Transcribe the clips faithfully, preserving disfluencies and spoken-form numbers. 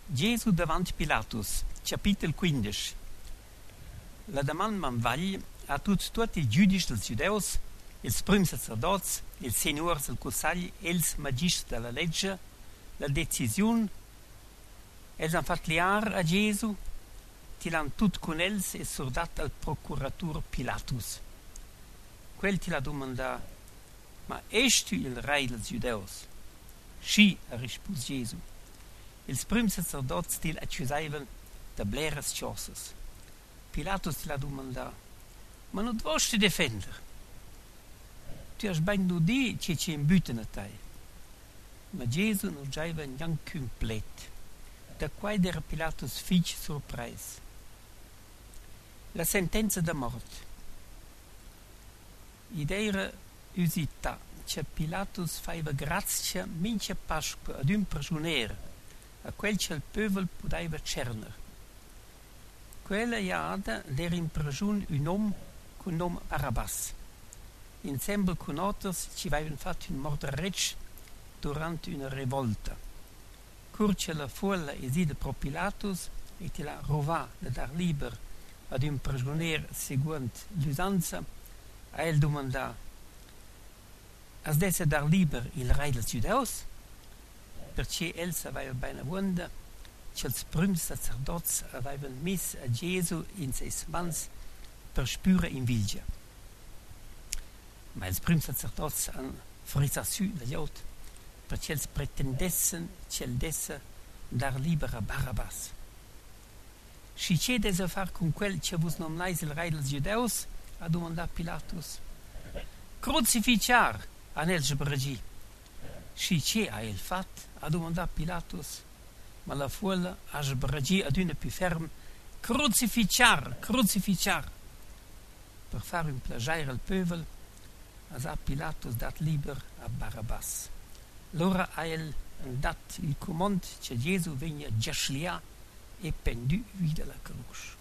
Gesù davanti Pilatus, capitolo quindici. La domanda man vagli a tutti tutti i giudici dels giudeus, ils primi sacerdots, ils seniors del Consiglio e ils magistri della legge, la decisione, els han fatto liar a Gesù, ti l'han tut con els e sordat al procuratore Pilatus. Quel ti l'ha domandato, ma ești tu il re dels giudeus? Sì, ha risposto Gesù. Ils primi sacerdots ti accusavano da bleres ciosas. Pilatus ti l'ha domandato, ma non vuoi difendere? Tu hai ben nu di che ci imbutano a te. Ma Gesù non aveva neanche completo. Da qua era Pilatus fece sorpresa. La sentenza da morte. Ed era usita che Pilatus faceva grazia mince Pasqua ad un prigioniero, a quel che il popolo poteva cernere. Quella iada era in prigione un uomo con nome Barabbas. Insieme con altri ci avevano fatto un mordereccio durante una rivolta. Curce la folla esida pro Pilatus e ti la rovà da dar libero ad un prigioniero secondo l'usanza, a el domandà: Has desse dar libero il re dels giudeus? Perché el aveva bene wonda che els primi sacerdots avevano messo a Gesù in sei mans per spüre in vilgia. Ma els primi sacerdots hanno frisa su dagli altri perché els pretendessero che el desse dar libero a Barabbas. Si c'è da fare con quel che vos nomnais il re dels giudeus? Ha domandato Pilatus. Crucificar a nel sbragi. Si c'è ha il fatto? Ha domandato Pilatus. Ma la folla ha sbragi ad una più ferma. Crucificar, crucificar. Per fare un piacere al popolo, ha Pilatus dat libero a Barabbas. Allora ha el dato il comando che Gesù venne giaslia e pendu wieder la croce.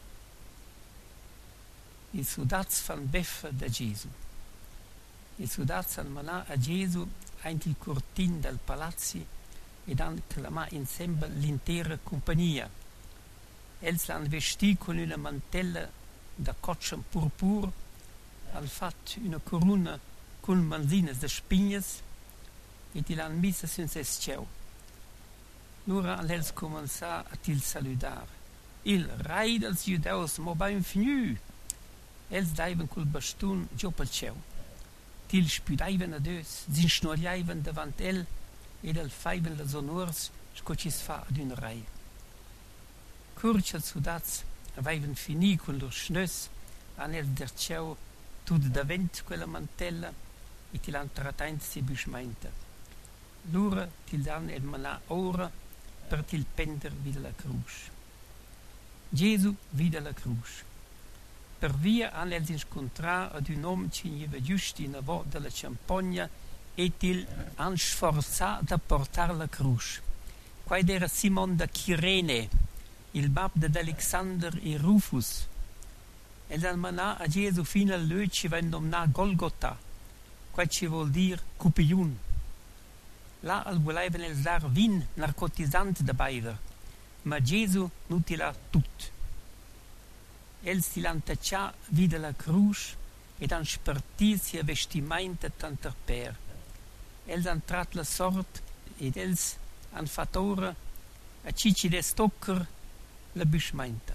I soldati fanno beffa da Gesù. I soldati hanno mandato a Gesù entro il cortino del palazzo ed hanno chiamato insieme l'intera compagnia. Els l'hanno vestito con una mantella da coccia purpur, hanno fatto una corona con manzine da spignes e ti l'hanno messa senza schiavo. Allora hanno cominciato a ti salutare. Il re dels giudeus mo benvenu. Els davano col bastone giù pel cielo. Til spudavano addosso, s'inschnogliavano davanti el ed el facevano le onors sco ci si fa ad un re. Curci els soldats avevano finito con loro schnös, hanno el der cielo tutto davanti quella mantella e ti l'hanno trattato semplicemente. Loro ti danno el manà ora per til pender via la croce. Gesù vide la croce. Per via hanno els incontrato ad un uomo che aveva giusto in avò della campagna e til hanno sforzato a portare la croce. Qua era Simon da Cirene, il babbo di Alexander e Rufus. E hanno mandato a Gesù fino al luogo che venne nominato Golgota, qua ci vuol dire cupigliun. Là volevano els dar vin narcotizzante da bever, ma Gesù non ti l'ha tutto. Els ti l'hanno tacciato via la croce ed hanno spartito sia vestimenta tanto per. Els hanno tratto la sorte ed els hanno fatto ora a cici de stocker la bismenta.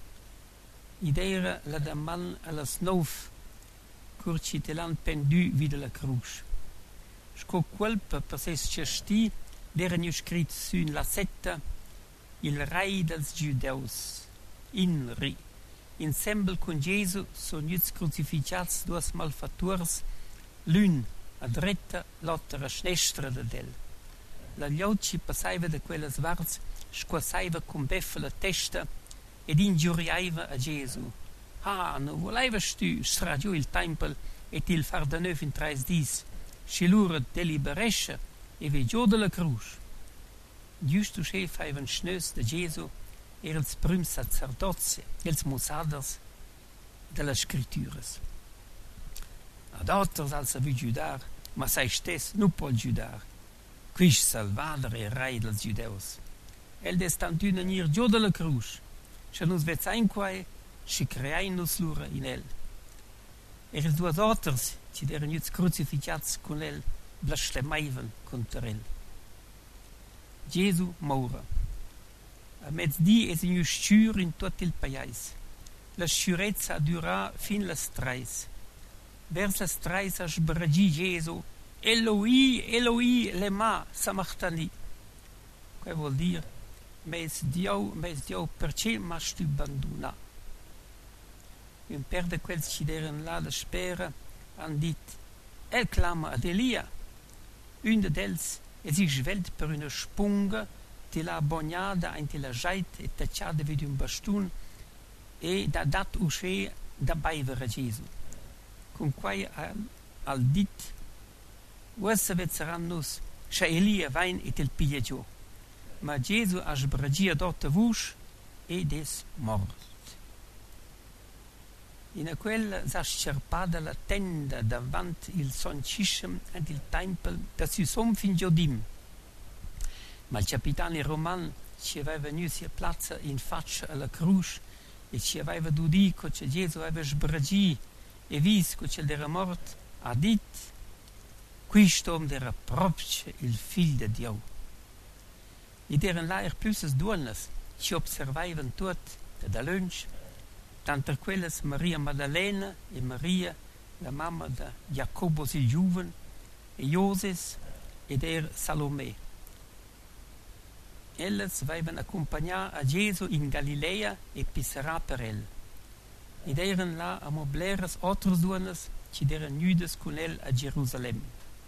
Ed era la daman alla snov curci te l'hanno pendu via la croce. Sco colpa per se scesti erano scritti su in la setta il re dels giudeus, Inri. Insieme con Gesù sono stati crucificati due malfattori, l'un a dritta, l'altro a sinistra di lui. La gli passava da quella svarza, squassava con beffa la testa ed ingiuriava a Gesù. Ah, non volevas tu stragiù il tempio e ti il far da nuovo in tre giorni? Se loro deliberesce e veggio della croce. Giusto che facevano schnös da Gesù erano i primi sacerdoti e i mossaders delle scritture. Ad altri als vi giudare, ma sei stesso non può giudare. Quis salvadere il re dels giudeus. el destant una nir giù dalla cruz, se nus vezzain quai, si creain nus lura in el. Er is duas oters, ci deren nüz crucificats con el, blasfemaiven contra el. Gesù moura. A mezzdi es in sciur in tot il pais. La sciurezza dura fin las treis. Vers las treis a sbragi Gesù, Eloi, Eloi, lema sabachthani. Che vuol dire, mes Dio, mes Dio, perché m'has tu abbandona? Un per de quels ci deren là la spera han dit, el clama ad Elia. Un d'els e si svelt per una spunga te la bognada in te la jait e tacciada vid un bastun e da dat usce da baivere Gesù. Con quai al, al dit, uessa vezzeran nus, scha Elia vain et el piglia giù. Ma Gesù ha sbragia dotta vusch ed es mort. In quella s'ha scerpada la tenda davant il sonciscem ed il tempel da si son fin Giodim. Ma il capitano roman ci aveva venu sia plazza in faccia alla cruz e ci aveva dudico che Gesù aveva sbragi e visco che era mort, ha dit, quistom era proprio il figlio di Dio. Ed erano là er pluses duonas, ci observavan tot da lunch, tanto quelles Maria Maddalena e Maria, la mamma di Giacobbo il Giuven, e Joses ed er Salome. Elles avevano accompagnato a Gesù in Galilea e pisserà per el. Ed erano là a mobleres otras duonas ci erano nudes con el a Gerusalemme.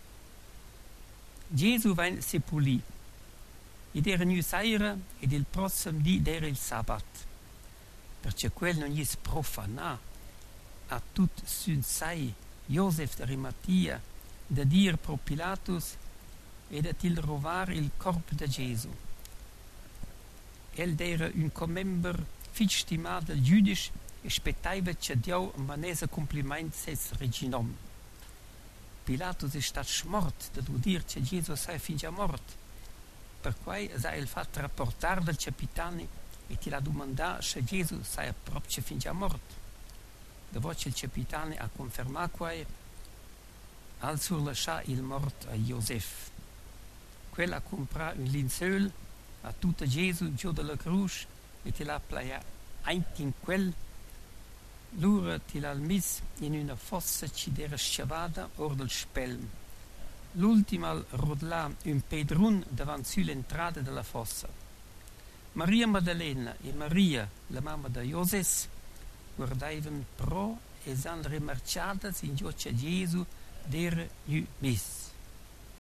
Gesù va sepolì. Ed era nu saira ed il prossimo dì era il sabat. Perché quel non è profana a tut sun sai Josef de Rimatia da dir pro Pilatus e da til rovar il corpo di Gesù. El era un commember fitch stimato del giudice e spettaiva che Dio manese compliment ses reginom. Pilatus è stato smort da dir che Gesù sei fin già morto. Per cui sa il fatto rapportare del capitano e ti la domanda se Gesù sia proprio fin già morto. Dopo che il capitano ha confermato che al sur lascia il morto a Josef. Quella ha comprato un linceul a tutto Gesù giù dalla cruz e ti l'ha plaia anche in quel. L'ora ti l'ha messo in una fossa ci era scavata or del spelm. L'ultima rodlà un pedrun davanti sull'entrata della fossa. Maria Maddalena e Maria, la mamma di Joses, guardavano pro e s'hanno rimarciate in giù che Gesù era nu mis.